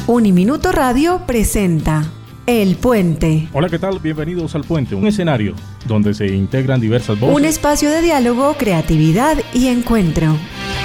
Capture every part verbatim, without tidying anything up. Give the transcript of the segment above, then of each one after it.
Uniminuto Radio presenta El Puente. Hola, ¿qué tal? Bienvenidos al Puente, un escenario donde se integran diversas voces. Un espacio de diálogo, creatividad y encuentro.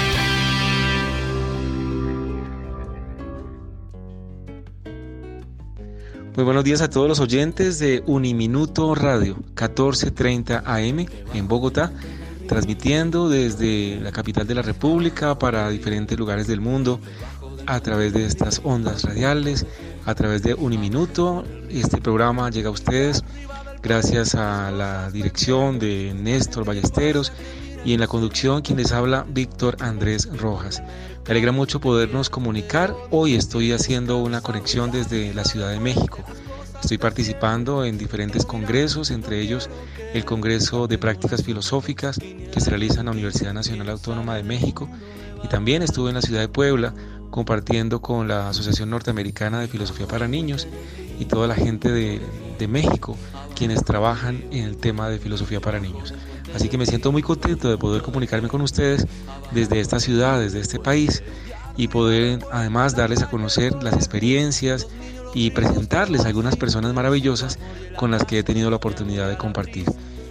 Muy buenos días a todos los oyentes de Uniminuto Radio, catorce treinta A M en Bogotá, transmitiendo desde la capital de la República para diferentes lugares del mundo a través de estas ondas radiales, a través de Uniminuto. Este programa llega a ustedes gracias a la dirección de Néstor Ballesteros y en la conducción quien les habla, Víctor Andrés Rojas. Me alegra mucho podernos comunicar. Hoy estoy haciendo una conexión desde la Ciudad de México. Estoy participando en diferentes congresos, entre ellos el Congreso de Prácticas Filosóficas que se realiza en la Universidad Nacional Autónoma de México, y también estuve en la ciudad de Puebla compartiendo con la Asociación Norteamericana de Filosofía para Niños y toda la gente de, de México quienes trabajan en el tema de filosofía para niños. Así que me siento muy contento de poder comunicarme con ustedes desde esta ciudad, desde este país, y poder además darles a conocer las experiencias y presentarles a algunas personas maravillosas con las que he tenido la oportunidad de compartir.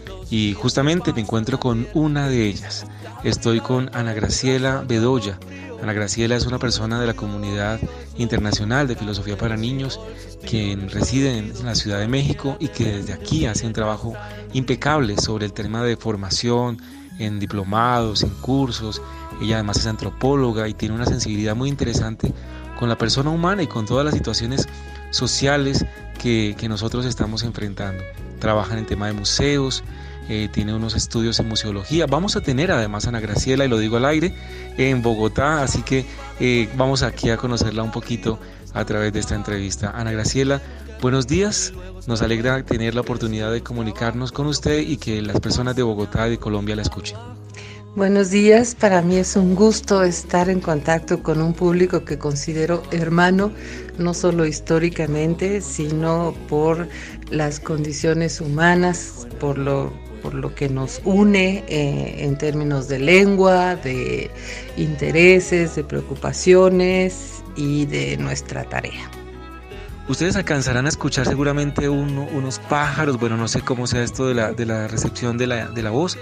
Y justamente me encuentro con una de ellas. Estoy con Ana Graciela Bedoya. Ana Graciela es una persona de la comunidad internacional de filosofía para niños quien reside en la Ciudad de México y que desde aquí hace un trabajo impecable sobre el tema de formación en diplomados, en cursos. Ella además es antropóloga y tiene una sensibilidad muy interesante con la persona humana y con todas las situaciones sociales que, que nosotros estamos enfrentando. Trabaja en el tema de museos, eh, tiene unos estudios en museología. Vamos a tener además a Ana Graciela, y lo digo al aire, en Bogotá, así que eh, vamos aquí a conocerla un poquito a través de esta entrevista. Ana Graciela, buenos días. Nos alegra tener la oportunidad de comunicarnos con usted y que las personas de Bogotá y de Colombia la escuchen. Buenos días, para mí es un gusto estar en contacto con un público que considero hermano, no solo históricamente, sino por las condiciones humanas, por lo, por lo que nos une eh, en términos de lengua, de intereses, de preocupaciones y de nuestra tarea. Ustedes alcanzarán a escuchar seguramente uno, unos pájaros, bueno, no sé cómo sea esto de la, de la recepción de la, de la voz,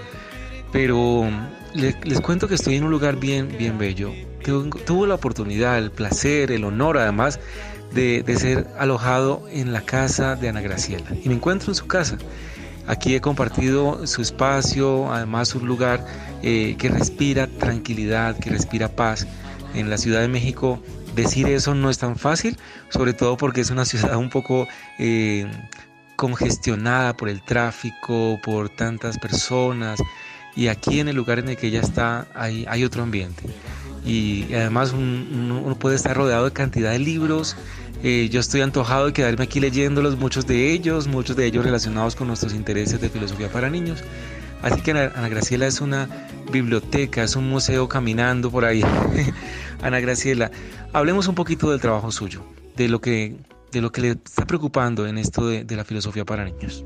pero les, les cuento que estoy en un lugar bien, bien bello. Tuve, tuve la oportunidad, el placer, el honor además de, de ser alojado en la casa de Ana Graciela, y me encuentro en su casa. Aquí he compartido su espacio, además un lugar eh, que respira tranquilidad, que respira paz. En la Ciudad de México decir eso no es tan fácil, sobre todo porque es una ciudad un poco eh, congestionada por el tráfico, por tantas personas. Y aquí en el lugar en el que ella está hay, hay otro ambiente, y además un, uno puede estar rodeado de cantidad de libros. Eh, yo estoy antojado de quedarme aquí leyéndolos, muchos de ellos, muchos de ellos relacionados con nuestros intereses de filosofía para niños. Así que Ana, Ana Graciela es una biblioteca, es un museo caminando por ahí. Ana Graciela, hablemos un poquito del trabajo suyo, de lo que, de lo que le está preocupando en esto de, de la filosofía para niños.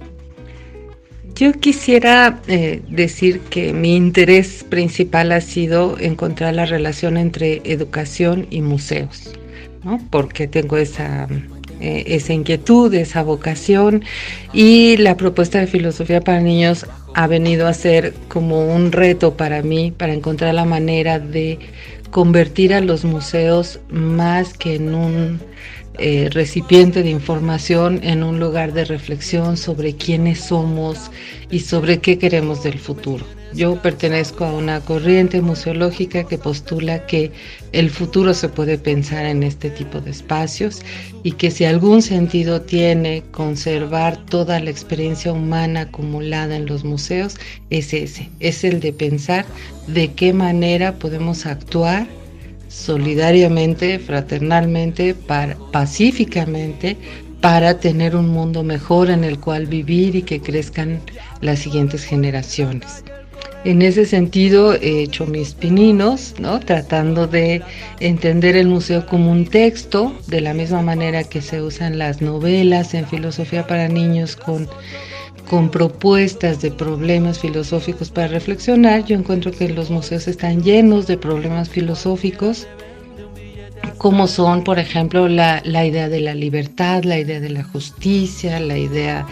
Yo quisiera eh, decir que mi interés principal ha sido encontrar la relación entre educación y museos, ¿no? Porque tengo esa, eh, esa inquietud, esa vocación, y la propuesta de filosofía para niños ha venido a ser como un reto para mí, para encontrar la manera de convertir a los museos más que en un Eh, recipiente de información, en un lugar de reflexión sobre quiénes somos y sobre qué queremos del futuro. Yo pertenezco a una corriente museológica que postula que el futuro se puede pensar en este tipo de espacios, y que si algún sentido tiene conservar toda la experiencia humana acumulada en los museos, es ese, es el de pensar de qué manera podemos actuar solidariamente, fraternalmente, para, pacíficamente, para tener un mundo mejor en el cual vivir y que crezcan las siguientes generaciones. En ese sentido he hecho mis pininos, ¿no? Tratando de entender el museo como un texto, de la misma manera que se usan las novelas en filosofía para niños con con propuestas de problemas filosóficos para reflexionar. Yo encuentro que los museos están llenos de problemas filosóficos como son, por ejemplo, la, la idea de la libertad, la idea de la justicia, la idea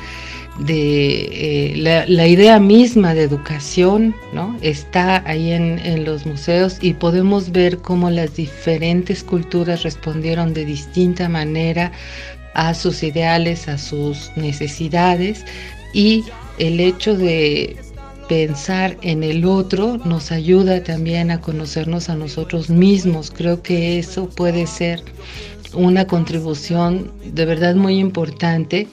de eh, la, la idea misma de educación, ¿no? Está ahí en, en los museos y podemos ver cómo las diferentes culturas respondieron de distinta manera a sus ideales, a sus necesidades, y el hecho de pensar en el otro nos ayuda también a conocernos a nosotros mismos. Creo que eso puede ser una contribución de verdad muy importante.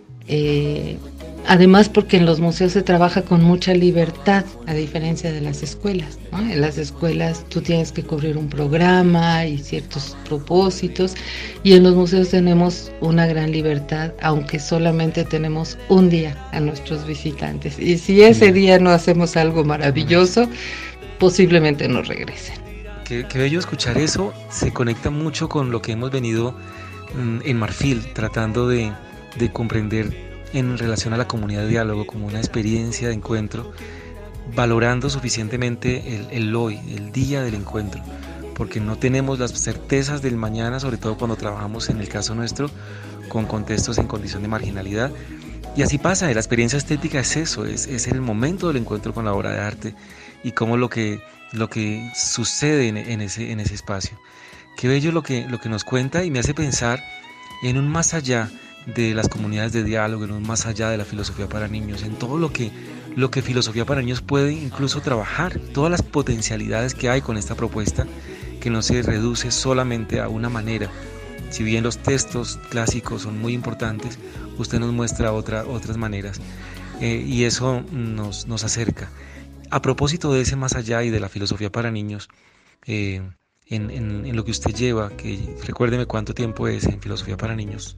Eh, además porque en los museos se trabaja con mucha libertad, a diferencia de las escuelas, ¿no? En las escuelas tú tienes que cubrir un programa y ciertos propósitos, y en los museos tenemos una gran libertad, aunque solamente tenemos un día a nuestros visitantes, y si ese día no hacemos algo maravilloso, posiblemente no regresen. Qué, qué bello escuchar eso. Se conecta mucho con lo que hemos venido mm, en Marfil, tratando de de comprender en relación a la comunidad de diálogo como una experiencia de encuentro, valorando suficientemente el, el hoy, el día del encuentro, porque no tenemos las certezas del mañana, sobre todo cuando trabajamos, en el caso nuestro, con contextos en condición de marginalidad. Y así pasa, la experiencia estética es eso, es, es el momento del encuentro con la obra de arte y cómo lo que, lo que sucede en, en, ese, en ese espacio. Qué bello lo que, lo que nos cuenta, y me hace pensar en un más allá de las comunidades de diálogo, en un más allá de la filosofía para niños, en todo lo que, lo que filosofía para niños puede incluso trabajar, todas las potencialidades que hay con esta propuesta, que no se reduce solamente a una manera. Si bien los textos clásicos son muy importantes, usted nos muestra otra, otras maneras, eh, y eso nos, nos acerca. A propósito de ese más allá y de la filosofía para niños, eh, en, en, en lo que usted lleva, que recuérdeme cuánto tiempo es en filosofía para niños.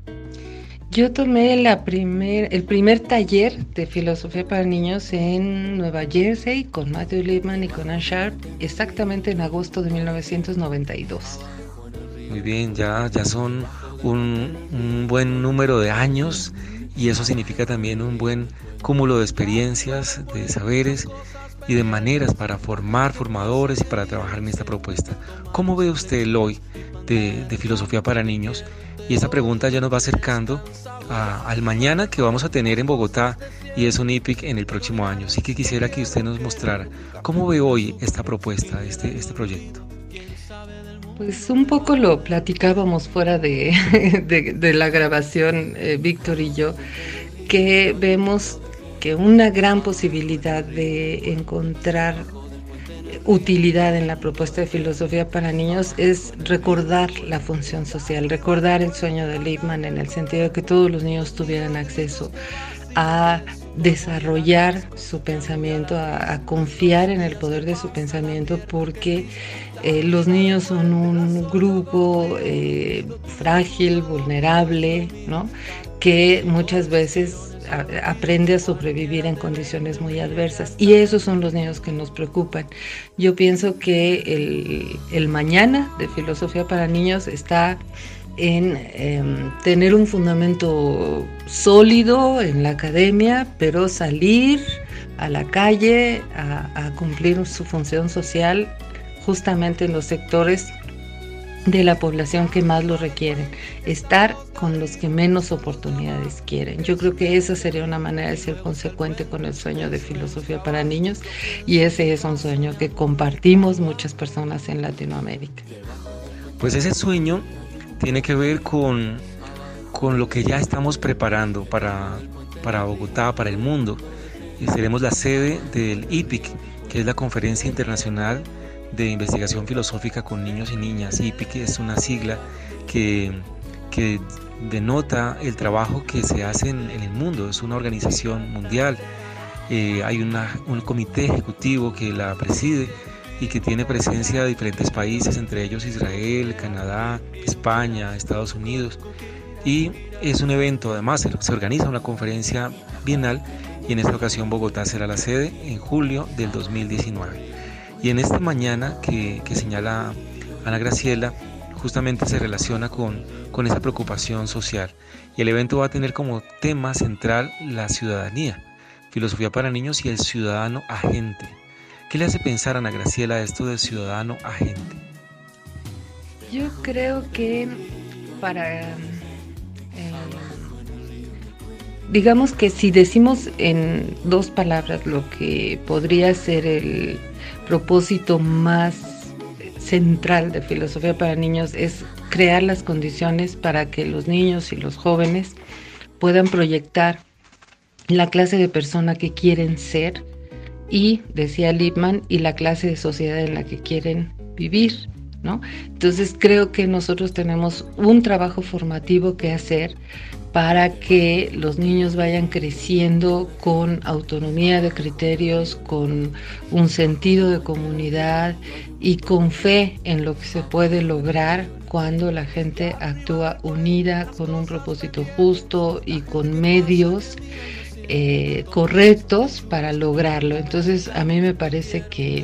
Yo tomé la primer, el primer taller de filosofía para niños en Nueva Jersey con Matthew Lipman y Conan Sharp, exactamente en agosto de mil novecientos noventa y dos. Muy bien, ya, ya son un, un buen número de años, y eso significa también un buen cúmulo de experiencias, de saberes y de maneras para formar formadores y para trabajar en esta propuesta. ¿Cómo ve usted el hoy de, de filosofía para niños? Y esta pregunta ya nos va acercando a, al mañana que vamos a tener en Bogotá, y es un I P I C en el próximo año. Así que quisiera que usted nos mostrara cómo ve hoy esta propuesta, este, este proyecto. Pues un poco lo platicábamos fuera de, de, de la grabación, eh, Víctor y yo, que vemos que una gran posibilidad de encontrar utilidad en la propuesta de filosofía para niños es recordar la función social, recordar el sueño de Lipman, en el sentido de que todos los niños tuvieran acceso a desarrollar su pensamiento, a, a confiar en el poder de su pensamiento, porque eh, los niños son un grupo eh, frágil, vulnerable, ¿no? Que muchas veces aprende a sobrevivir en condiciones muy adversas, y esos son los niños que nos preocupan. Yo pienso que el, el mañana de filosofía para niños está en eh, tener un fundamento sólido en la academia, pero salir a la calle a, a cumplir su función social justamente en los sectores de la población que más lo requieren, estar con los que menos oportunidades quieren. Yo creo que esa sería una manera de ser consecuente con el sueño de filosofía para niños, y ese es un sueño que compartimos muchas personas en Latinoamérica. Pues ese sueño tiene que ver con, con lo que ya estamos preparando para, para Bogotá, para el mundo. Y seremos la sede del I P I C, que es la Conferencia Internacional de Investigación Filosófica con Niños y Niñas. I P I C es una sigla que, que denota el trabajo que se hace en, en el mundo. Es una organización mundial. Eh, hay una, un comité ejecutivo que la preside y que tiene presencia de diferentes países, entre ellos Israel, Canadá, España, Estados Unidos. Y es un evento, además se organiza una conferencia bienal, y en esta ocasión Bogotá será la sede en julio del dos mil diecinueve. Y en esta mañana que, que señala Ana Graciela, justamente se relaciona con, con esa preocupación social. Y el evento va a tener como tema central la ciudadanía, filosofía para niños y el ciudadano agente. ¿Qué le hace pensar a Ana Graciela esto del ciudadano agente? Yo creo que para, eh, digamos que si decimos en dos palabras lo que podría ser el propósito más central de Filosofía para Niños, es crear las condiciones para que los niños y los jóvenes puedan proyectar la clase de persona que quieren ser y, decía Lippmann, y la clase de sociedad en la que quieren vivir, ¿no? Entonces creo que nosotros tenemos un trabajo formativo que hacer para que los niños vayan creciendo con autonomía de criterios, con un sentido de comunidad y con fe en lo que se puede lograr cuando la gente actúa unida con un propósito justo y con medios eh, correctos para lograrlo. Entonces a mí me parece que,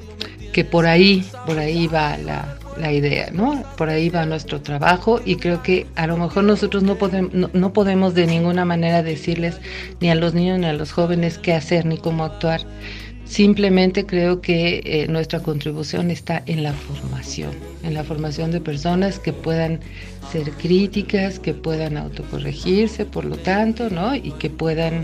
que por ahí, por ahí va la, la idea, ¿no? Por ahí va nuestro trabajo y creo que a lo mejor nosotros no podemos, no, no podemos de ninguna manera decirles ni a los niños ni a los jóvenes qué hacer ni cómo actuar. Simplemente creo que eh, nuestra contribución está en la formación, en la formación de personas que puedan ser críticas, que puedan autocorregirse, por lo tanto, ¿no? Y que puedan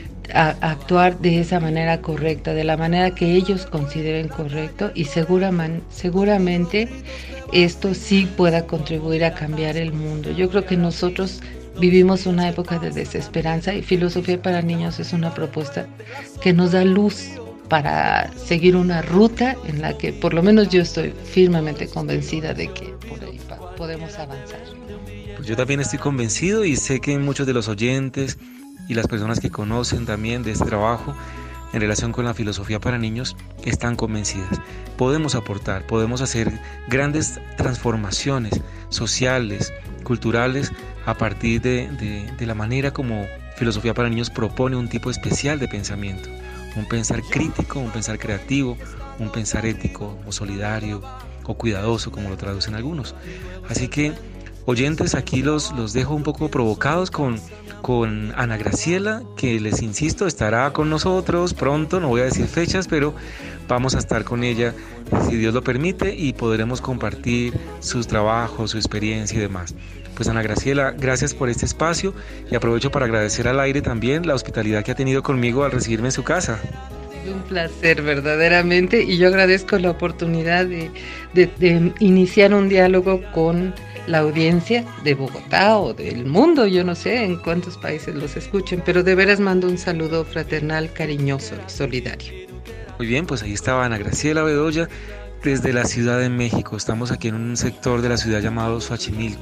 a, a actuar de esa manera correcta, de la manera que ellos consideren correcto, y seguramente, seguramente esto sí pueda contribuir a cambiar el mundo. Yo creo que nosotros vivimos una época de desesperanza y Filosofía para Niños es una propuesta que nos da luz para seguir una ruta en la que por lo menos yo estoy firmemente convencida de que por ahí podemos avanzar. Pues yo también estoy convencido y sé que muchos de los oyentes y las personas que conocen también de este trabajo en relación con la filosofía para niños están convencidas. Podemos aportar, podemos hacer grandes transformaciones sociales, culturales, a partir de, de, de la manera como Filosofía para Niños propone un tipo especial de pensamiento. Un pensar crítico, un pensar creativo, un pensar ético o solidario o cuidadoso, como lo traducen algunos. Así que, oyentes, aquí los, los dejo un poco provocados con, con Ana Graciela, que les insisto, estará con nosotros pronto, no voy a decir fechas, pero vamos a estar con ella, si Dios lo permite, y podremos compartir sus trabajos, su experiencia y demás. Pues Ana Graciela, gracias por este espacio y aprovecho para agradecer al aire también la hospitalidad que ha tenido conmigo al recibirme en su casa. Un placer verdaderamente, y yo agradezco la oportunidad de, de, de iniciar un diálogo con la audiencia de Bogotá o del mundo, yo no sé en cuántos países los escuchen, pero de veras mando un saludo fraternal, cariñoso y solidario. Muy bien, pues ahí estaba Ana Graciela Bedoya desde la Ciudad de México. Estamos aquí en un sector de la ciudad llamado Xochimilco.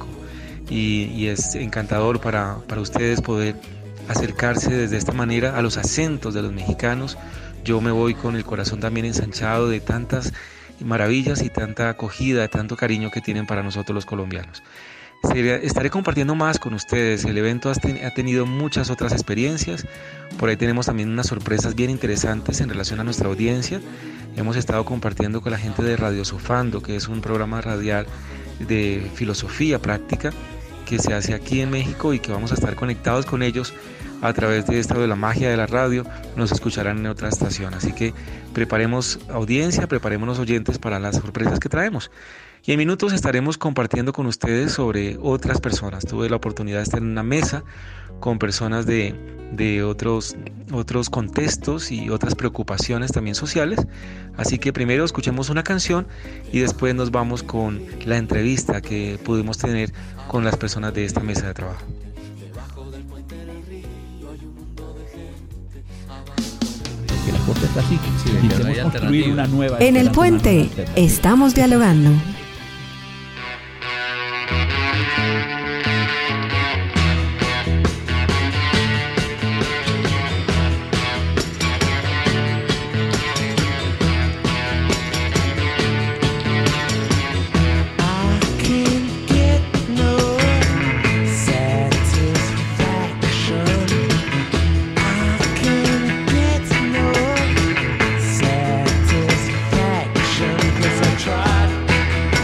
Y, y es encantador para, para ustedes poder acercarse desde esta manera a los acentos de los mexicanos. Yo me voy con el corazón también ensanchado de tantas maravillas y tanta acogida, de tanto cariño que tienen para nosotros los colombianos. Estaré compartiendo más con ustedes. El evento ha tenido muchas otras experiencias. Por ahí tenemos también unas sorpresas bien interesantes en relación a nuestra audiencia. Hemos estado compartiendo con la gente de Radio Sofando, que es un programa radial de filosofía práctica que se hace aquí en México y que vamos a estar conectados con ellos a través de esto de la magia de la radio. Nos escucharán en otra estación, así que preparemos audiencia, preparémonos oyentes para las sorpresas que traemos. Y en minutos estaremos compartiendo con ustedes sobre otras personas. Tuve la oportunidad de estar en una mesa con personas de, de otros, otros contextos y otras preocupaciones también sociales. Así que primero escuchemos una canción y después nos vamos con la entrevista que pudimos tener con las personas de esta mesa de trabajo. Que la costa está así, sí, y queremos construir una nueva. En el puente estamos dialogando. Satisfaction, 'cause I tried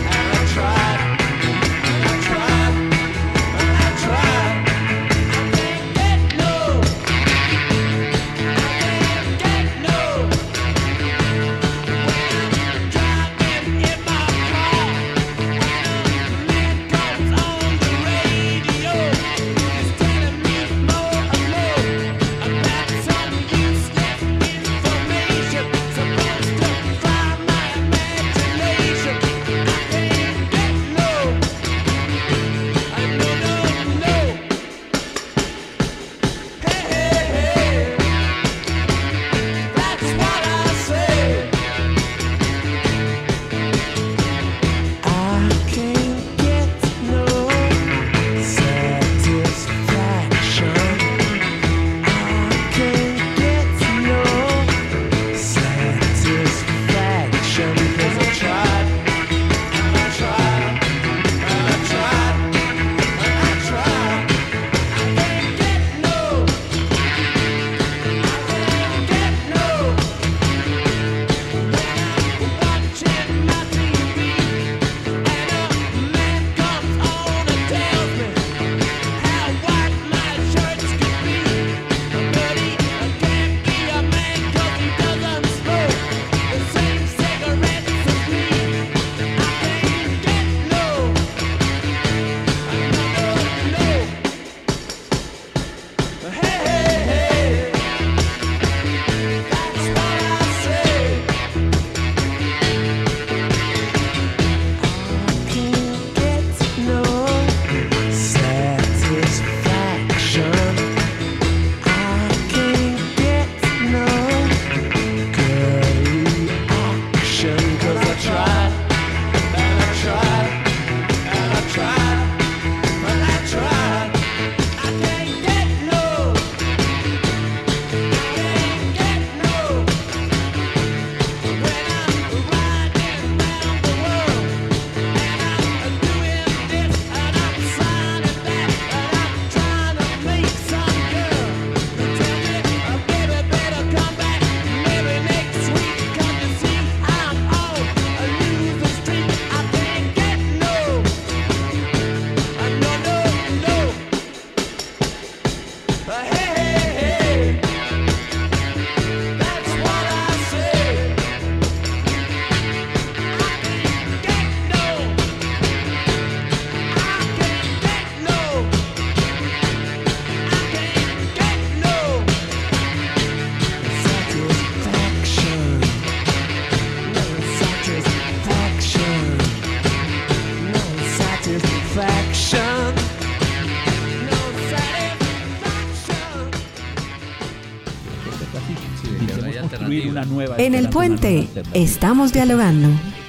construir una nueva En el puente estamos dialogando.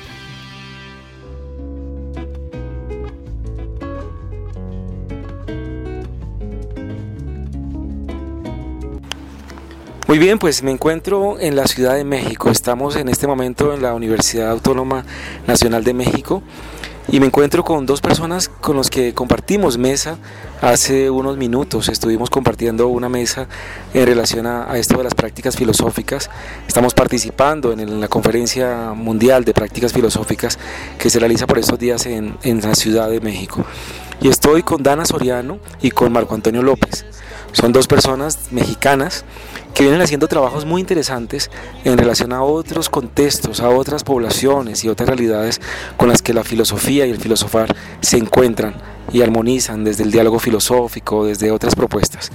Muy bien, pues me encuentro en la Ciudad de México. Estamos en este momento en la Universidad Autónoma Nacional de México y me encuentro con dos personas con las que compartimos mesa hace unos minutos. Estuvimos compartiendo una mesa en relación a, a esto de las prácticas filosóficas. Estamos participando en, el, en la Conferencia Mundial de Prácticas Filosóficas que se realiza por estos días en, en la Ciudad de México. Y estoy con Dana Soriano y con Marco Antonio López. Son dos personas mexicanas que vienen haciendo trabajos muy interesantes en relación a otros contextos, a otras poblaciones y otras realidades con las que la filosofía y el filosofar se encuentran y armonizan desde el diálogo filosófico, desde otras propuestas.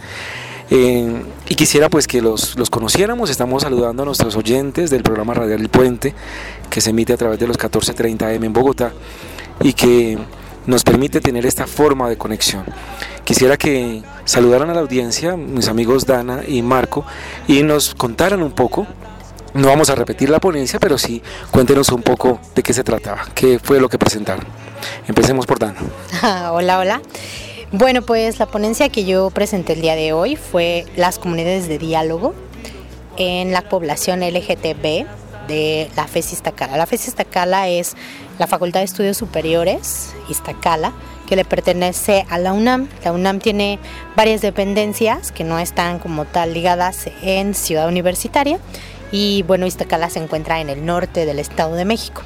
Eh, y quisiera pues que los, los conociéramos. Estamos saludando a nuestros oyentes del programa radial El Puente, que se emite a través de los catorce treinta A M en Bogotá y que nos permite tener esta forma de conexión. Quisiera que saludaran a la audiencia, mis amigos Dana y Marco, y nos contaran un poco. No vamos a repetir la ponencia, pero sí cuéntenos un poco de qué se trataba, qué fue lo que presentaron. Empecemos por Dana. Ah, hola, hola. Bueno, pues la ponencia que yo presenté el día de hoy fue las comunidades de diálogo en la población L G T B de la FES Iztacala. La FES Iztacala es la Facultad de Estudios Superiores Iztacala, que le pertenece a la UNAM. La UNAM tiene varias dependencias que no están como tal ligadas en Ciudad Universitaria y bueno, Iztacala se encuentra en el norte del Estado de México.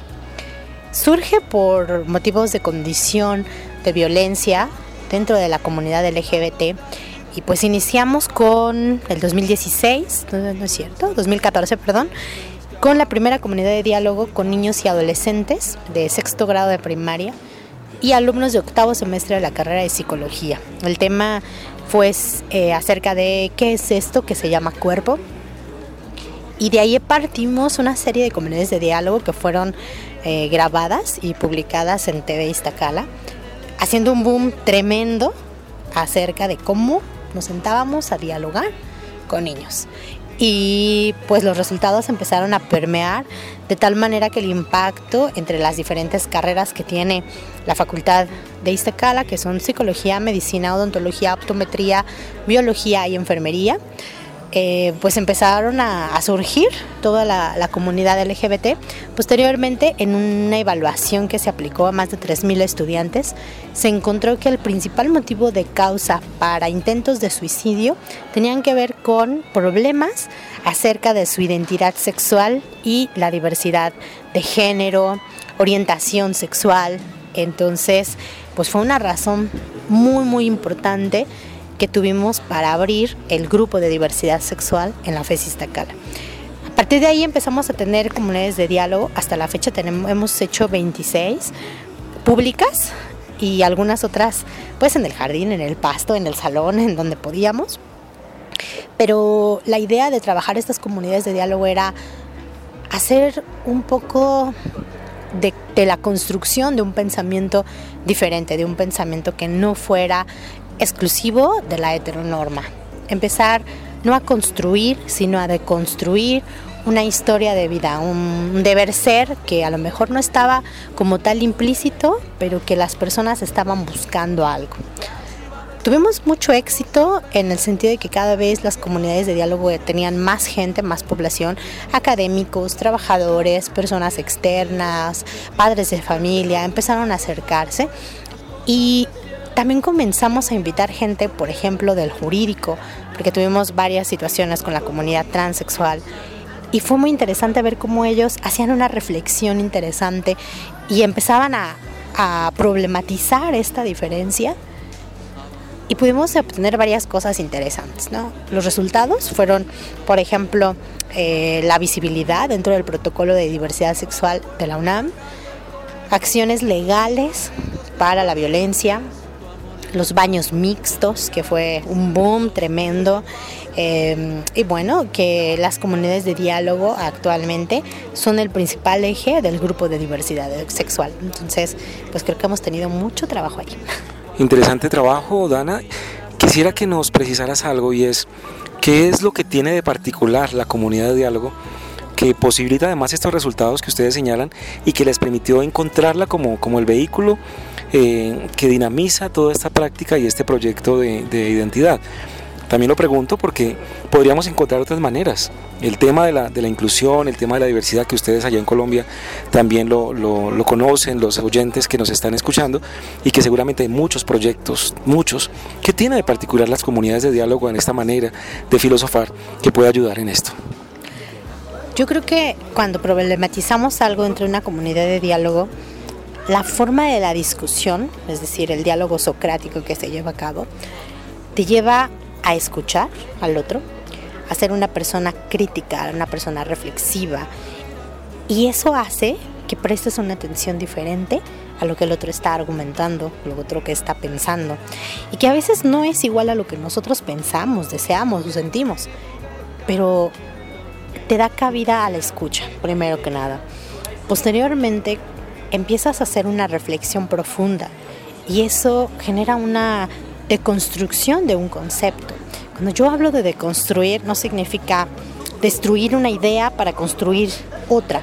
Surge por motivos de condición de violencia dentro de la comunidad L G B T y pues iniciamos con el dos mil dieciséis, no, no es cierto, dos mil catorce, perdón, con la primera comunidad de diálogo con niños y adolescentes de sexto grado de primaria y alumnos de octavo semestre de la carrera de psicología. El tema fue eh, acerca de qué es esto que se llama cuerpo, y de ahí partimos una serie de comunidades de diálogo que fueron eh, grabadas y publicadas en T V Iztacala, haciendo un boom tremendo acerca de cómo nos sentábamos a dialogar con niños. Y pues los resultados empezaron a permear de tal manera que el impacto entre las diferentes carreras que tiene la Facultad de Iztacala, que son psicología, medicina, odontología, optometría, biología y enfermería, eh, pues empezaron a, a surgir toda la, la comunidad L G B T. Posteriormente, en una evaluación que se aplicó a más de tres mil estudiantes, se encontró que el principal motivo de causa para intentos de suicidio tenían que ver con problemas acerca de su identidad sexual y la diversidad de género, orientación sexual. Entonces, pues fue una razón muy, muy importante que tuvimos para abrir el grupo de diversidad sexual en la FES Iztacala. A partir de ahí empezamos a tener comunidades de diálogo. Hasta la fecha tenemos, hemos hecho veintiséis públicas y algunas otras pues en el jardín, en el pasto, en el salón, en donde podíamos. Pero la idea de trabajar estas comunidades de diálogo era hacer un poco de, de la construcción de un pensamiento diferente, de un pensamiento que no fuera exclusivo de la heteronorma. Empezar no a construir, sino a deconstruir una historia de vida, un deber ser que a lo mejor no estaba como tal implícito, pero que las personas estaban buscando algo. Tuvimos mucho éxito en el sentido de que cada vez las comunidades de diálogo tenían más gente, más población, académicos, trabajadores, personas externas, padres de familia, empezaron a acercarse y también comenzamos a invitar gente, por ejemplo, del jurídico, porque tuvimos varias situaciones con la comunidad transexual y fue muy interesante ver cómo ellos hacían una reflexión interesante y empezaban a, a problematizar esta diferencia y pudimos obtener varias cosas interesantes, ¿no? Los resultados fueron, por ejemplo, eh, la visibilidad dentro del protocolo de diversidad sexual de la UNAM, acciones legales para la violencia, los baños mixtos, que fue un boom tremendo, eh, y bueno, que las comunidades de diálogo actualmente son el principal eje del grupo de diversidad sexual. Entonces, pues creo que hemos tenido mucho trabajo allí. Interesante trabajo, Dana. Quisiera que nos precisaras algo y es, ¿qué es lo que tiene de particular la comunidad de diálogo que posibilita además estos resultados que ustedes señalan y que les permitió encontrarla como, como el vehículo eh, que dinamiza toda esta práctica y este proyecto de, de identidad. También lo pregunto porque podríamos encontrar otras maneras. El tema de la, de la inclusión, el tema de la diversidad que ustedes allá en Colombia también lo, lo, lo conocen, los oyentes que nos están escuchando, y que seguramente hay muchos proyectos, muchos, que tiene de particular las comunidades de diálogo en esta manera de filosofar que puede ayudar en esto. Yo creo que cuando problematizamos algo entre una comunidad de diálogo, la forma de la discusión, es decir, el diálogo socrático que se lleva a cabo, te lleva a escuchar al otro, a ser una persona crítica, una persona reflexiva, y eso hace que prestes una atención diferente a lo que el otro está argumentando, lo otro que está pensando, y que a veces no es igual a lo que nosotros pensamos, deseamos o sentimos, pero te da cabida a la escucha, primero que nada. Posteriormente empiezas a hacer una reflexión profunda, y eso genera una deconstrucción de un concepto. Cuando yo hablo de deconstruir, no significa destruir una idea para construir otra.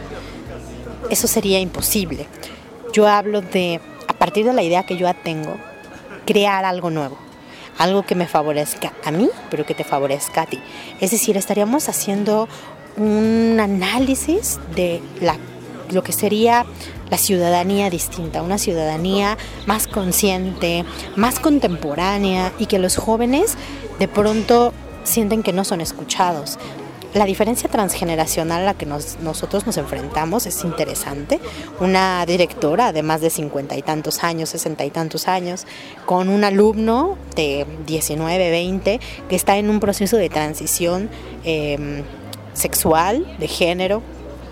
Eso sería imposible. Yo hablo de, a partir de la idea que yo tengo, crear algo nuevo, algo que me favorezca a mí, pero que te favorezca a ti. Es decir, estaríamos haciendo un análisis de la, lo que sería la ciudadanía distinta, una ciudadanía más consciente, más contemporánea, y que los jóvenes de pronto sienten que no son escuchados. La diferencia transgeneracional a la que nos, nosotros nos enfrentamos es interesante. Una directora de más de cincuenta y tantos años, sesenta y tantos años, con un alumno de diecinueve, veinte, que está en un proceso de transición eh, sexual, de género,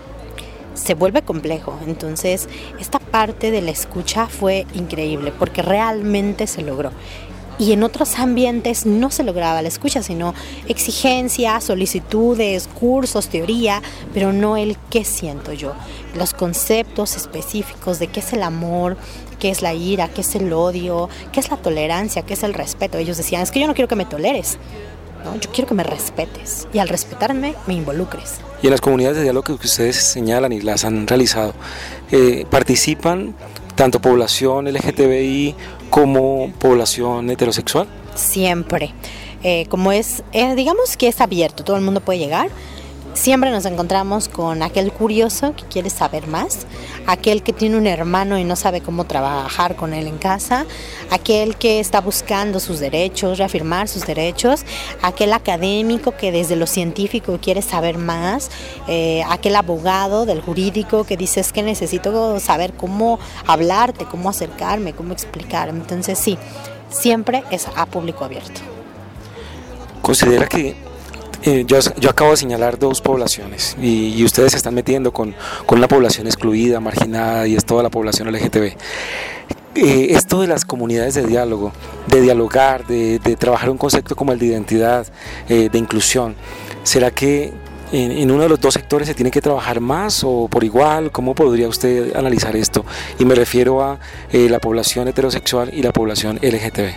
se vuelve complejo. Entonces, esta parte de la escucha fue increíble porque realmente se logró. Y en otros ambientes no se lograba la escucha, sino exigencias, solicitudes, cursos, teoría, pero no el qué siento yo. Los conceptos específicos de qué es el amor, qué es la ira, qué es el odio, qué es la tolerancia, qué es el respeto. Ellos decían, es que yo no quiero que me toleres, ¿no? Yo quiero que me respetes, y al respetarme me involucres. Y en las comunidades de diálogo que ustedes señalan y las han realizado, eh, participan tanto población L G T B I como población heterosexual. Siempre, eh, como es, eh, digamos que es abierto, todo el mundo puede llegar. Siempre nos encontramos con aquel curioso que quiere saber más, aquel que tiene un hermano y no sabe cómo trabajar con él en casa, aquel que está buscando sus derechos, reafirmar sus derechos, aquel académico que desde lo científico quiere saber más, eh, aquel abogado del jurídico que dice es que necesito saber cómo hablarte, cómo acercarme, cómo explicarme. Entonces sí, siempre es a público abierto. ¿Considera que Eh, yo, yo acabo de señalar dos poblaciones y, y ustedes se están metiendo con, con una población excluida, marginada, y es toda la población L G T B? Eh, esto de las comunidades de diálogo, de dialogar, de, de trabajar un concepto como el de identidad, eh, de inclusión, ¿será que en, en uno de los dos sectores se tiene que trabajar más o por igual? ¿Cómo podría usted analizar esto? Y me refiero a eh, la población heterosexual y la población L G T B.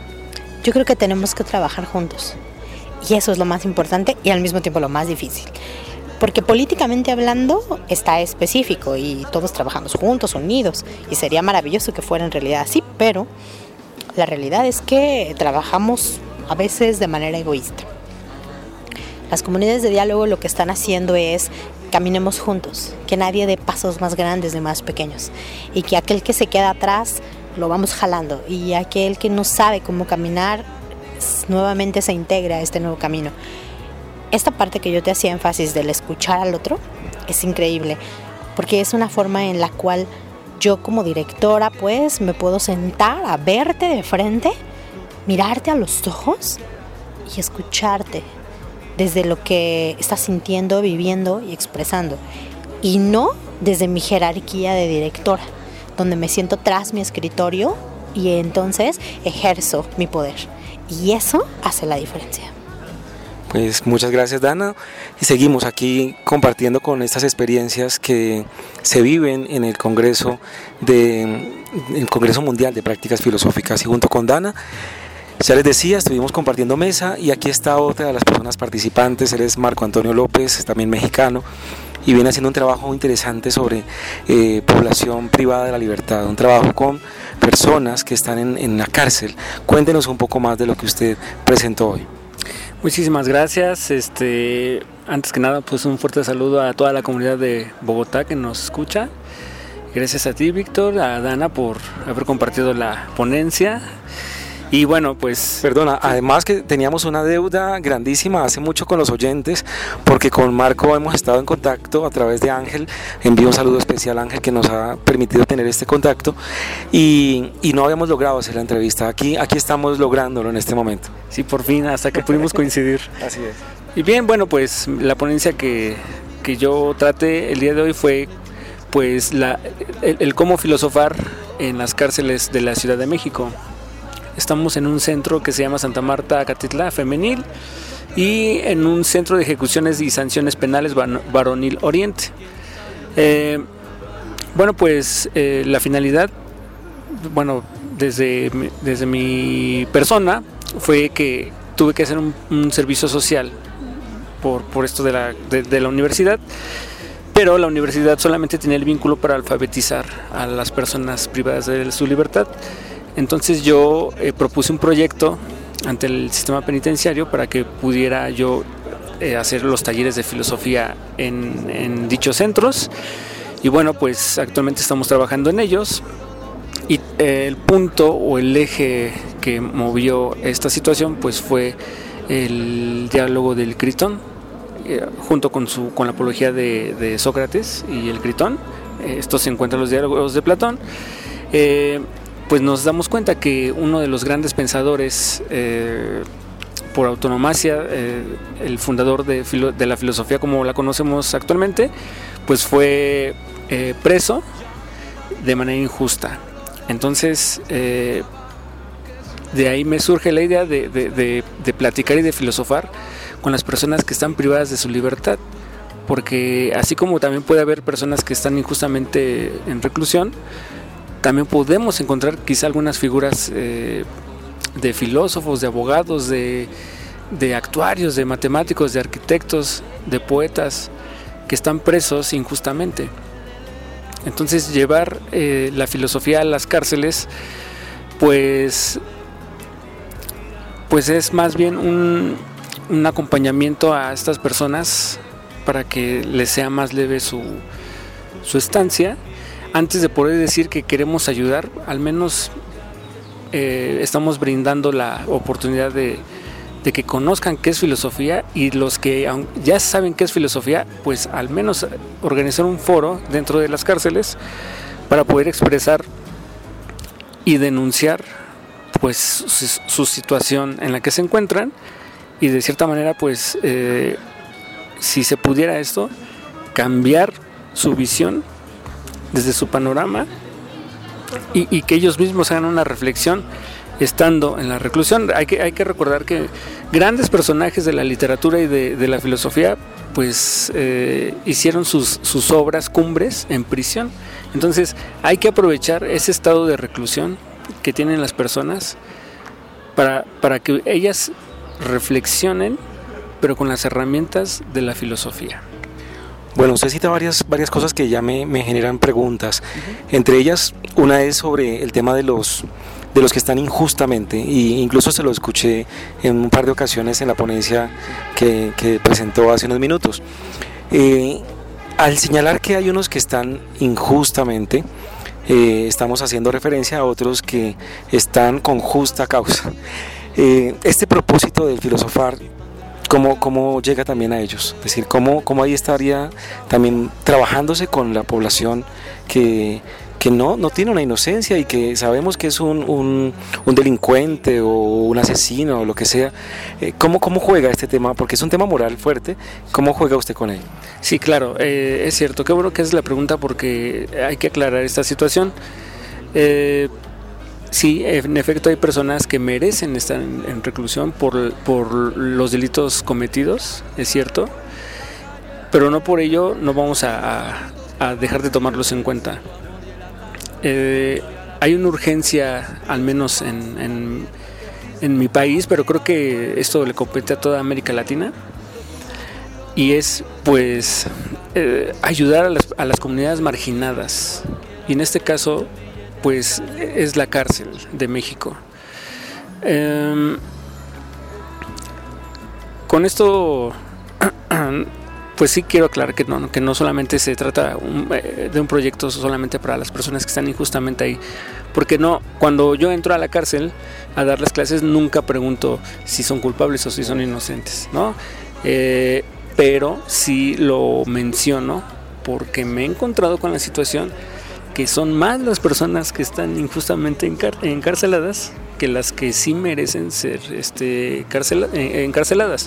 Yo creo que tenemos que trabajar juntos. Y eso es lo más importante y al mismo tiempo lo más difícil. Porque políticamente hablando está específico y todos trabajamos juntos, unidos. Y sería maravilloso que fuera en realidad así, pero la realidad es que trabajamos a veces de manera egoísta. Las comunidades de diálogo lo que están haciendo es caminemos juntos, que nadie dé pasos más grandes ni más pequeños. Y que aquel que se queda atrás lo vamos jalando. Y aquel que no sabe cómo caminar nuevamente se integra a este nuevo camino. Esta parte que yo te hacía énfasis del escuchar al otro es increíble, porque es una forma en la cual yo como directora pues me puedo sentar a verte de frente, mirarte a los ojos y escucharte desde lo que estás sintiendo, viviendo y expresando, y no desde mi jerarquía de directora, donde me siento tras mi escritorio y entonces ejerzo mi poder. Y eso hace la diferencia. Pues muchas gracias, Dana, y seguimos aquí compartiendo con estas experiencias que se viven en el Congreso de, el Congreso Mundial de Prácticas Filosóficas, y junto con Dana, ya les decía, estuvimos compartiendo mesa, y aquí está otra de las personas participantes. Él es Marco Antonio López, también mexicano, y viene haciendo un trabajo muy interesante sobre eh, población privada de la libertad, un trabajo con personas que están en, en la cárcel. Cuéntenos un poco más de lo que usted presentó hoy. Muchísimas gracias. Este, antes que nada, pues un fuerte saludo a toda la comunidad de Bogotá que nos escucha. Gracias a ti, Víctor, a Dana por haber compartido la ponencia. Y bueno, pues... Perdona, además que teníamos una deuda grandísima hace mucho con los oyentes, porque con Marco hemos estado en contacto a través de Ángel. Envío un saludo especial a Ángel, que nos ha permitido tener este contacto, y, y no habíamos logrado hacer la entrevista. Aquí, aquí estamos lográndolo en este momento. Sí, por fin, hasta que pudimos coincidir. Así es. Y bien, bueno, pues la ponencia que, que yo traté el día de hoy fue pues la, el, el cómo filosofar en las cárceles de la Ciudad de México. Estamos en un centro que se llama Santa Marta Acatitla Femenil y en un centro de ejecuciones y sanciones penales Varonil Oriente. Eh, bueno, pues eh, la finalidad, bueno, desde, desde mi persona fue que tuve que hacer un, un servicio social por, por esto de la, de, de la universidad, pero la universidad solamente tenía el vínculo para alfabetizar a las personas privadas de su libertad. Entonces yo eh, propuse un proyecto ante el sistema penitenciario para que pudiera yo eh, hacer los talleres de filosofía en, en dichos centros, y bueno, pues actualmente estamos trabajando en ellos, y eh, el punto o el eje que movió esta situación pues fue el diálogo del Critón, eh, junto con, su, con la apología de, de Sócrates y el Critón. Eh, esto se encuentra en los diálogos de Platón. Eh, pues nos damos cuenta que uno de los grandes pensadores eh, por autonomacia, eh, el fundador de, filo, de la filosofía como la conocemos actualmente, pues fue eh, preso de manera injusta. Entonces, eh, de ahí me surge la idea de, de, de, de platicar y de filosofar con las personas que están privadas de su libertad, porque así como también puede haber personas que están injustamente en reclusión, también podemos encontrar quizá algunas figuras eh, de filósofos, de abogados, de, de actuarios, de matemáticos, de arquitectos, de poetas que están presos injustamente. Entonces llevar eh, la filosofía a las cárceles pues, pues es más bien un, un acompañamiento a estas personas para que les sea más leve su, su estancia. Antes de poder decir que queremos ayudar, al menos eh, estamos brindando la oportunidad de, de que conozcan qué es filosofía, y los que ya saben qué es filosofía, pues al menos organizar un foro dentro de las cárceles para poder expresar y denunciar pues su, su situación en la que se encuentran, y de cierta manera pues eh, si se pudiera esto, cambiar su visión desde su panorama, y, y que ellos mismos hagan una reflexión estando en la reclusión. Hay que, hay que recordar que grandes personajes de la literatura y de, de la filosofía pues eh, hicieron sus, sus obras cumbres en prisión. Entonces hay que aprovechar ese estado de reclusión que tienen las personas para, para que ellas reflexionen, pero con las herramientas de la filosofía. Bueno, usted cita varias, varias cosas que ya me, me generan preguntas. Uh-huh. Entre ellas, una es sobre el tema de los, de los que están injustamente, y incluso se lo escuché en un par de ocasiones en la ponencia que, que presentó hace unos minutos. Eh, al señalar que hay unos que están injustamente, eh, estamos haciendo referencia a otros que están con justa causa. Eh, este propósito del filosofar, ¿Cómo, ¿Cómo llega también a ellos? Es decir, ¿cómo, cómo ahí estaría también trabajándose con la población que, que no, no tiene una inocencia y que sabemos que es un, un, un delincuente o un asesino o lo que sea? Eh, ¿cómo, ¿Cómo juega este tema? Porque es un tema moral fuerte. ¿Cómo juega usted con él? Sí, claro, eh, es cierto. Qué bueno que es la pregunta, porque hay que aclarar esta situación. Eh, Sí, en efecto hay personas que merecen estar en, en reclusión por, por los delitos cometidos, es cierto, pero no por ello no vamos a, a, a dejar de tomarlos en cuenta. Eh, hay una urgencia, al menos en, en, en mi país, pero creo que esto le compete a toda América Latina, y es pues eh, ayudar a las, a las comunidades marginadas, y en este caso pues es la cárcel de México. Eh, con esto pues sí quiero aclarar que no, que no solamente se trata un, de un proyecto solamente para las personas que están injustamente ahí, porque no, cuando yo entro a la cárcel a dar las clases nunca pregunto si son culpables o si son inocentes, ¿no? Eh, pero sí lo menciono porque me he encontrado con la situación que son más las personas que están injustamente encar- encarceladas que las que sí merecen ser este, carcela- encarceladas.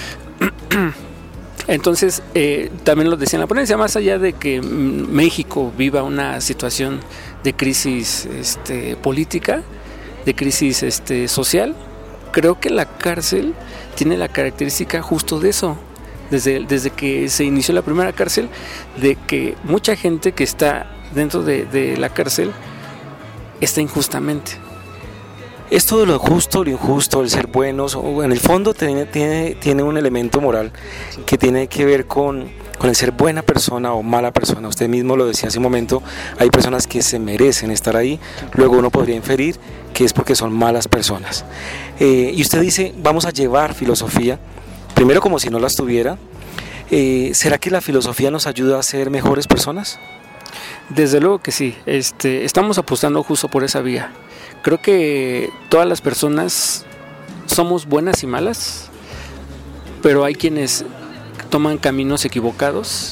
Entonces, eh, también lo decía en la ponencia, más allá de que México viva una situación de crisis este, política, de crisis este, social, creo que la cárcel tiene la característica justo de eso, desde, desde que se inició la primera cárcel, de que mucha gente que está dentro de, de la cárcel está injustamente. Esto de lo justo, lo injusto, el ser buenos, en el fondo tiene, tiene, tiene un elemento moral que tiene que ver con, con el ser buena persona o mala persona. Usted mismo lo decía hace un momento, hay personas que se merecen estar ahí, luego uno podría inferir que es porque son malas personas. Eh, y usted dice, vamos a llevar filosofía, primero como si no las tuviera. Eh, ¿Será que la filosofía nos ayuda a ser mejores personas? Desde luego que sí, este, estamos apostando justo por esa vía. Creo que todas las personas somos buenas y malas, pero hay quienes toman caminos equivocados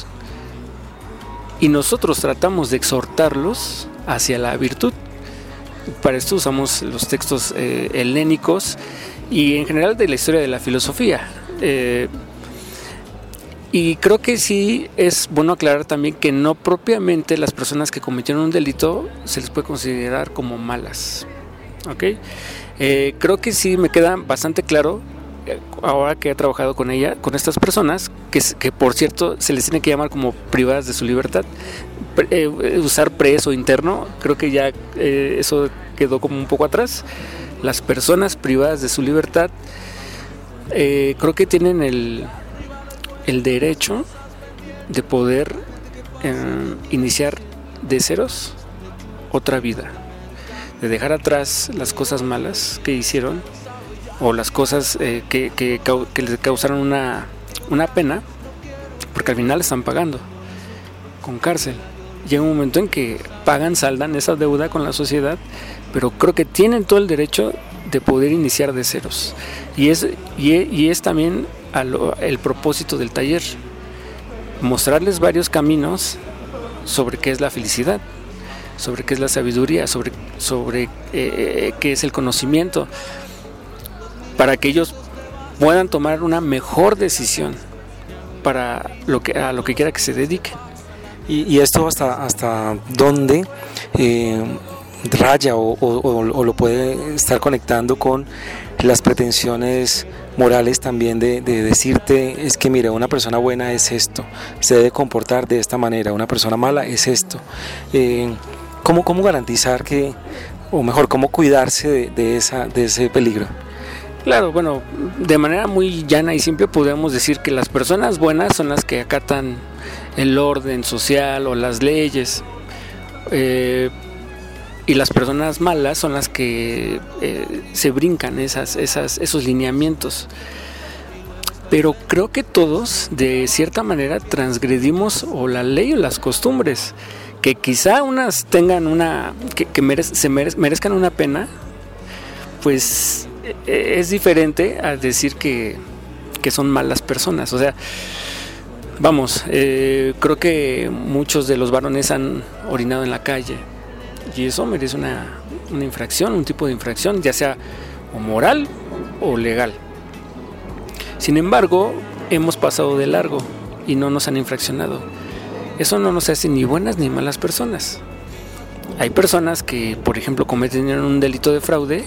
y nosotros tratamos de exhortarlos hacia la virtud. Para esto usamos los textos eh, helénicos y en general de la historia de la filosofía. Eh, y creo que sí es bueno aclarar también que no propiamente las personas que cometieron un delito se les puede considerar como malas. ¿Okay? Eh, creo que sí me queda bastante claro eh, ahora que he trabajado con ella, con estas personas, que, que por cierto se les tiene que llamar como privadas de su libertad. Pre, eh, usar preso interno, creo que ya eh, eso quedó como un poco atrás. Las personas privadas de su libertad eh, creo que tienen el, el derecho de poder eh, iniciar de ceros otra vida, de dejar atrás las cosas malas que hicieron o las cosas eh, que, que, que les causaron una, una pena, porque al final están pagando con cárcel. Llega un momento en que pagan, saldan esa deuda con la sociedad, pero creo que tienen todo el derecho de poder iniciar de ceros. Y es, y es, y es también a lo, el propósito del taller, mostrarles varios caminos sobre qué es la felicidad, sobre qué es la sabiduría, sobre, sobre eh, qué es el conocimiento, para que ellos puedan tomar una mejor decisión para lo que, a lo que quiera que se dediquen. Y, y esto hasta, hasta dónde eh, raya o, o, o lo puede estar conectando con las pretensiones morales también de, de decirte, es que mira, una persona buena es esto, se debe comportar de esta manera, una persona mala es esto. Eh, ¿Cómo, cómo garantizar que, o mejor, cómo cuidarse de, de, esa, de ese peligro? Claro, bueno, de manera muy llana y simple podemos decir que las personas buenas son las que acatan el orden social o las leyes, eh, y las personas malas son las que eh, se brincan esas, esas, esos lineamientos. Pero creo que todos, de cierta manera, transgredimos o la ley o las costumbres. Que quizá unas tengan una, que, que merez, se merez, merezcan una pena, pues es diferente a decir que, que son malas personas. O sea, vamos, eh, creo que muchos de los varones han orinado en la calle y eso merece una, una infracción, un tipo de infracción, ya sea o moral o legal. Sin embargo, hemos pasado de largo y no nos han infraccionado. Eso no nos hace ni buenas ni malas personas. Hay personas que, por ejemplo, cometen un delito de fraude,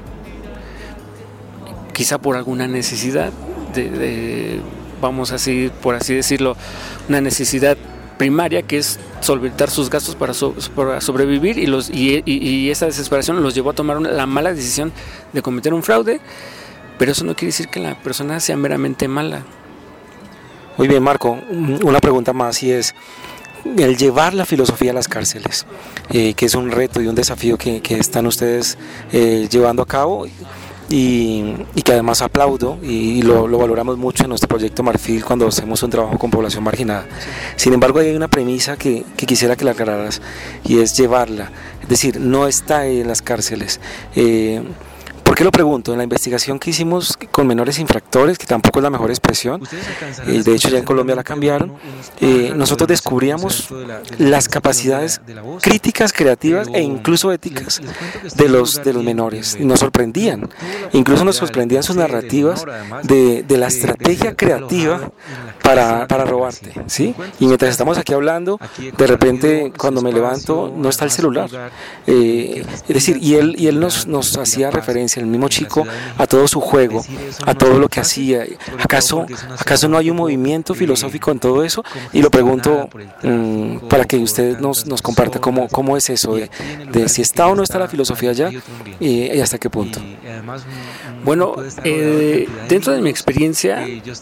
quizá por alguna necesidad, de, de, vamos así, por así decirlo, una necesidad primaria que es solventar sus gastos para, so, para sobrevivir y, los, y, y, y esa desesperación los llevó a tomar una, la mala decisión de cometer un fraude, pero eso no quiere decir que la persona sea meramente mala. Muy bien, Marco, una pregunta más y es el llevar la filosofía a las cárceles, eh, que es un reto y un desafío que, que están ustedes eh, llevando a cabo. Y, y que además aplaudo y, y lo, lo valoramos mucho en nuestro proyecto Marfil cuando hacemos un trabajo con población marginada. Sin embargo, hay una premisa que, que quisiera que la aclararas y es llevarla, es decir, no está en las cárceles. Eh, ¿Por qué lo pregunto? En la investigación que hicimos con menores infractores, que tampoco es la mejor expresión, eh, de hecho ya en Colombia la cambiaron, eh, nosotros descubríamos las capacidades críticas, creativas e incluso éticas de los, de los menores. Nos sorprendían, incluso nos sorprendían sus narrativas de, de la estrategia creativa para, para robarte, ¿sí? Y mientras estamos aquí hablando, de repente cuando me levanto no está el celular. Eh, es decir, y él, y él nos, nos hacía referencia, el mismo chico, a todo su juego, a todo lo que hacía. ¿Acaso, acaso no hay un movimiento filosófico en todo eso? Y lo pregunto um, para que usted nos, nos comparta cómo, cómo es eso, de, de si está o no está la filosofía allá y, y hasta qué punto. Bueno, eh, dentro de mi experiencia,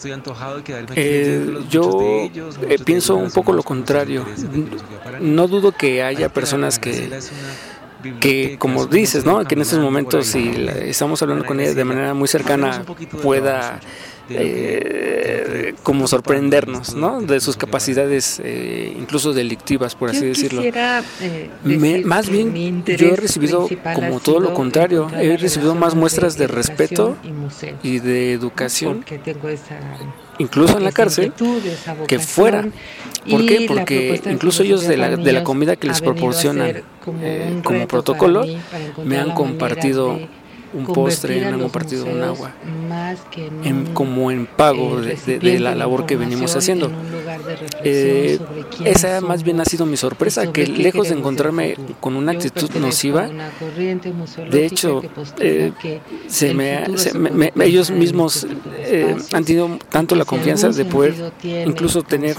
eh, yo eh, pienso un poco lo contrario. No dudo que haya personas que que como dices, ¿no? Que en estos momentos, si estamos hablando con ella de manera muy cercana, pueda eh, como sorprendernos, ¿no? De sus capacidades eh, incluso delictivas, por así yo decirlo. Quisiera, eh, Me, más bien, yo he recibido como todo lo contrario, he recibido más muestras de respeto y de educación, incluso en la cárcel, que fuera. ¿Por qué? Porque incluso ellos de la, de la comida que les proporcionan eh, como protocolo, me han compartido un postre, me han compartido un agua, en, como en pago de, de, de la labor que venimos haciendo. Eh, esa más bien ha sido mi sorpresa, que lejos de encontrarme con una actitud nociva, de hecho, eh, se me, se me, me, ellos mismos eh, han tenido tanto la confianza de poder incluso tener,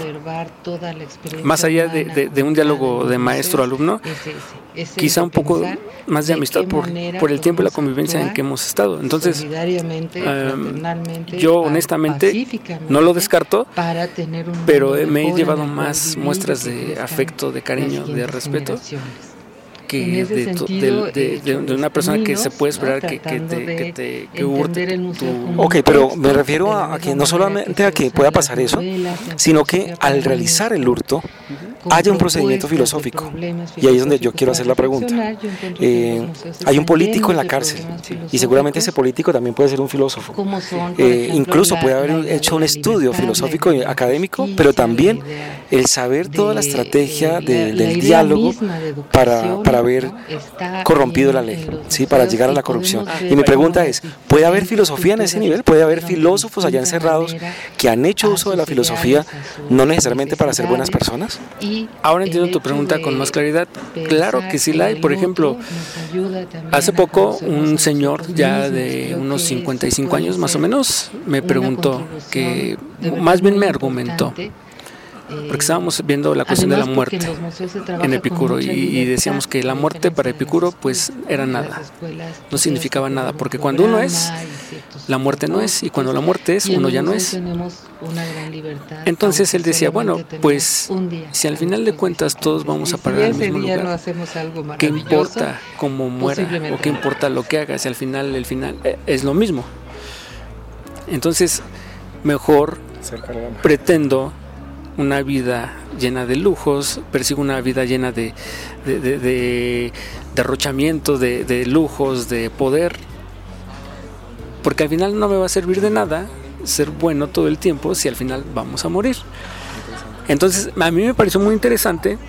más allá de, de, de un diálogo de maestro-alumno, quizá un poco más de amistad por, por el tiempo y la convivencia en que hemos estado. Entonces, um, yo honestamente no lo descarto, pero me he llevado más muestras de afecto, de cariño, de respeto, que de, de, de, de, de una persona que se puede esperar que, que te, que te que hurte tu... Ok, pero me refiero a, a que no solamente a que pueda pasar eso, sino que al realizar el hurto haya un procedimiento filosófico. Y ahí es donde yo quiero hacer la pregunta. Eh, hay un político en la cárcel y seguramente ese político también puede ser un filósofo. Eh, incluso puede haber hecho un estudio filosófico y académico, pero también el saber toda la estrategia de, del diálogo para, para haber corrompido la ley, ¿sí? Para llegar a la corrupción. Y mi pregunta es, ¿puede haber filosofía en ese nivel? ¿Puede haber filósofos allá encerrados que han hecho uso de la filosofía no necesariamente para ser buenas personas? Ahora entiendo tu pregunta con más claridad. Claro que sí la hay. Por ejemplo, hace poco un señor ya de unos cincuenta y cinco años más o menos me preguntó, que más bien me argumentó, porque estábamos viendo la cuestión de la muerte en Epicuro y, y decíamos que la muerte para Epicuro pues era nada, no significaba nada, porque cuando uno es, la muerte no es, y cuando la muerte es, uno ya no es. Entonces él decía, bueno, pues si al final de cuentas todos vamos a parar al mismo lugar, ¿qué importa cómo muera o qué importa lo que haga si al final el final es lo mismo? Entonces mejor pretendo una vida llena de lujos, persigo una vida llena de, de, de, de derrochamiento, de, de lujos, de poder, porque al final no me va a servir de nada ser bueno todo el tiempo si al final vamos a morir. Entonces a mí me pareció muy interesante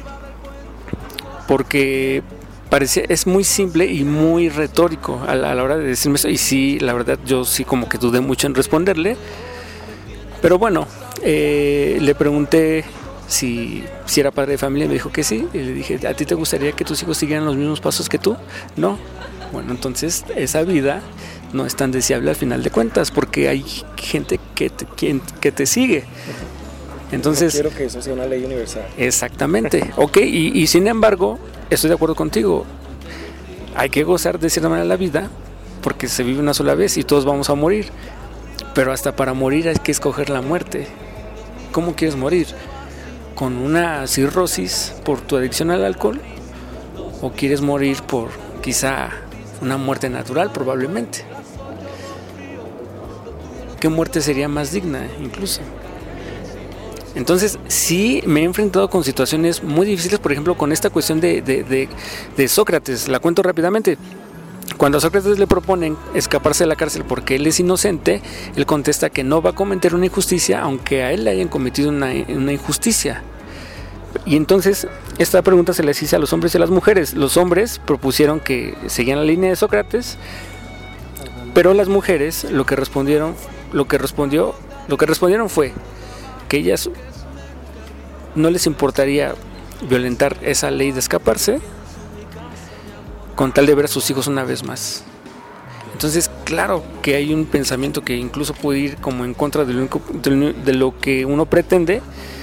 porque parecía, es muy simple y muy retórico a la, a la hora de decirme eso, y sí, la verdad yo sí como que dudé mucho en responderle, pero bueno, Eh, le pregunté si, si era padre de familia, me dijo que sí, y le dije, ¿a ti te gustaría que tus hijos siguieran los mismos pasos que tú? No. Bueno, entonces esa vida no es tan deseable al final de cuentas, porque hay gente que te, quien, que te sigue. Entonces, no quiero que eso sea una ley universal. Exactamente. Ok, y, y sin embargo, estoy de acuerdo contigo. Hay que gozar de cierta manera la vida, porque se vive una sola vez y todos vamos a morir. Pero hasta para morir hay que escoger la muerte. ¿cómo quieres morir? ¿Con una cirrosis por tu adicción al alcohol? ¿O quieres morir por quizá una muerte natural probablemente? ¿Qué muerte sería más digna incluso? Entonces sí me he enfrentado con situaciones muy difíciles, por ejemplo con esta cuestión de, de, de, de Sócrates. La cuento rápidamente. Cuando a Sócrates le proponen escaparse de la cárcel porque él es inocente, él contesta que no va a cometer una injusticia aunque a él le hayan cometido una, una injusticia. Y entonces esta pregunta se les hizo a los hombres y a las mujeres. Los hombres propusieron que seguían la línea de Sócrates, pero las mujeres lo que respondieron, lo que respondió, lo que respondieron fue que ellas no les importaría violentar esa ley de escaparse con tal de ver a sus hijos una vez más. Entonces, claro que hay un pensamiento que incluso puede ir como en contra de lo, de lo que uno pretende,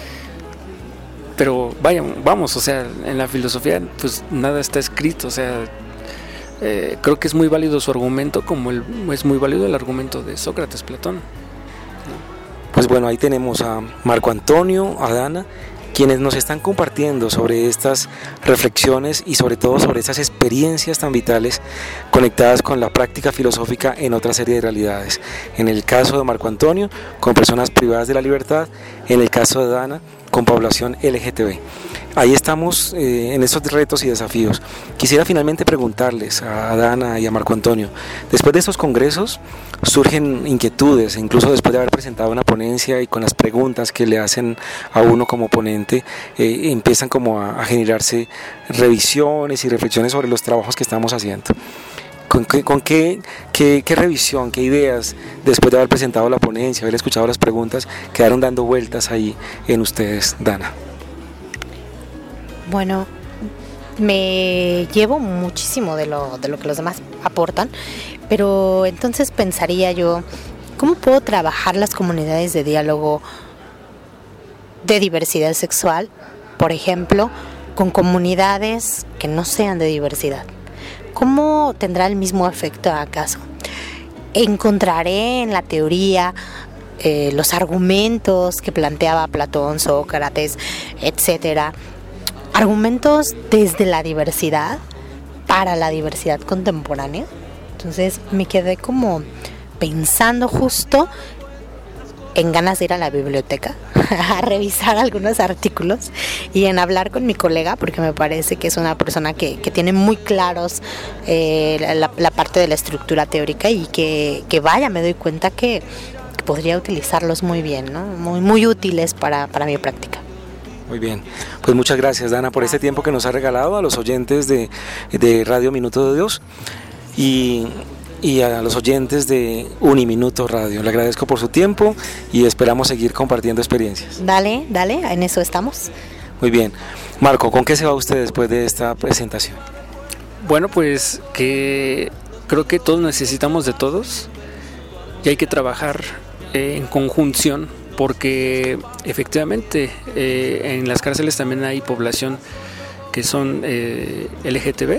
pero vaya, vamos, o sea, en la filosofía pues nada está escrito, o sea, eh, creo que es muy válido su argumento como el, es muy válido el argumento de Sócrates, Platón. Pues bueno, ahí tenemos a Marco Antonio, a Dana, quienes nos están compartiendo sobre estas reflexiones y sobre todo sobre estas experiencias tan vitales conectadas con la práctica filosófica en otra serie de realidades. En el caso de Marco Antonio, con personas privadas de la libertad; en el caso de Dana, con población L G T B. Ahí estamos eh, en estos retos y desafíos. Quisiera finalmente preguntarles a Dana y a Marco Antonio, después de estos congresos surgen inquietudes, incluso después de haber presentado una ponencia y con las preguntas que le hacen a uno como ponente, eh, empiezan como a, a generarse revisiones y reflexiones sobre los trabajos que estamos haciendo. ¿Con, qué, con qué, qué, qué revisión, qué ideas, después de haber presentado la ponencia, haber escuchado las preguntas, quedaron dando vueltas ahí en ustedes, Dana? Bueno, me llevo muchísimo de lo, de lo que los demás aportan, pero entonces pensaría yo, ¿cómo puedo trabajar las comunidades de diálogo de diversidad sexual, por ejemplo, con comunidades que no sean de diversidad? ¿Cómo tendrá el mismo efecto acaso? ¿Encontraré en la teoría eh, los argumentos que planteaba Platón, Sócrates, etcétera? Argumentos desde la diversidad para la diversidad contemporánea. Entonces me quedé como pensando justo en ganas de ir a la biblioteca a revisar algunos artículos y en hablar con mi colega, porque me parece que es una persona que, que tiene muy claros eh, la, la parte de la estructura teórica y que, que vaya, me doy cuenta que, que podría utilizarlos muy bien, ¿no? Muy, muy útiles para, para mi práctica. Muy bien, pues muchas gracias, Dana, por este tiempo que nos ha regalado a los oyentes de, de Radio Minuto de Dios y, y a los oyentes de Uniminuto Radio. Le agradezco por su tiempo y esperamos seguir compartiendo experiencias. Dale, dale, en eso estamos. Muy bien. Marco, ¿con qué se va usted después de esta presentación? Bueno, pues que creo que todos necesitamos de todos y hay que trabajar eh, en conjunción, porque efectivamente eh, en las cárceles también hay población que son eh, L G T B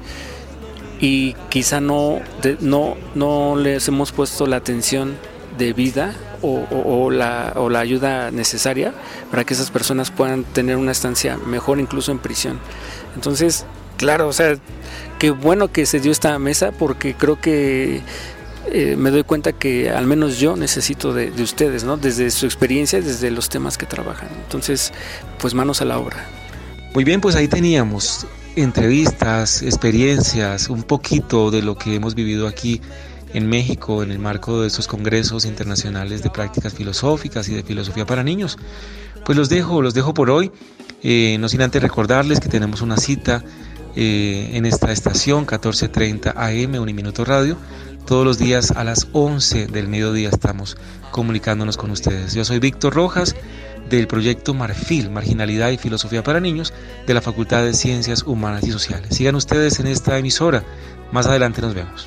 y quizá no, de, no, no les hemos puesto la atención debida o, o, o, la, o la ayuda necesaria para que esas personas puedan tener una estancia mejor incluso en prisión. Entonces, claro, o sea, qué bueno que se dio esta mesa, porque creo que Eh, me doy cuenta que al menos yo necesito de, de ustedes, ¿no? Desde su experiencia, desde los temas que trabajan. Entonces, pues manos a la obra. Muy bien, pues ahí teníamos entrevistas, experiencias, un poquito de lo que hemos vivido aquí en México en el marco de estos congresos internacionales de prácticas filosóficas y de filosofía para niños. Pues los dejo, los dejo por hoy, eh, no sin antes recordarles que tenemos una cita eh, en esta estación catorce treinta A M Uniminuto Radio. Todos los días a las once del mediodía estamos comunicándonos con ustedes. Yo soy Víctor Rojas, del proyecto Marfil, Marginalidad y Filosofía para Niños, de la Facultad de Ciencias Humanas y Sociales. Sigan ustedes en esta emisora. Más adelante nos vemos.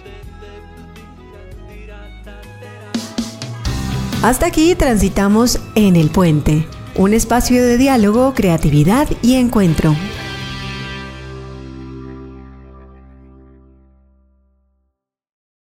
Hasta aquí transitamos En el Puente, un espacio de diálogo, creatividad y encuentro.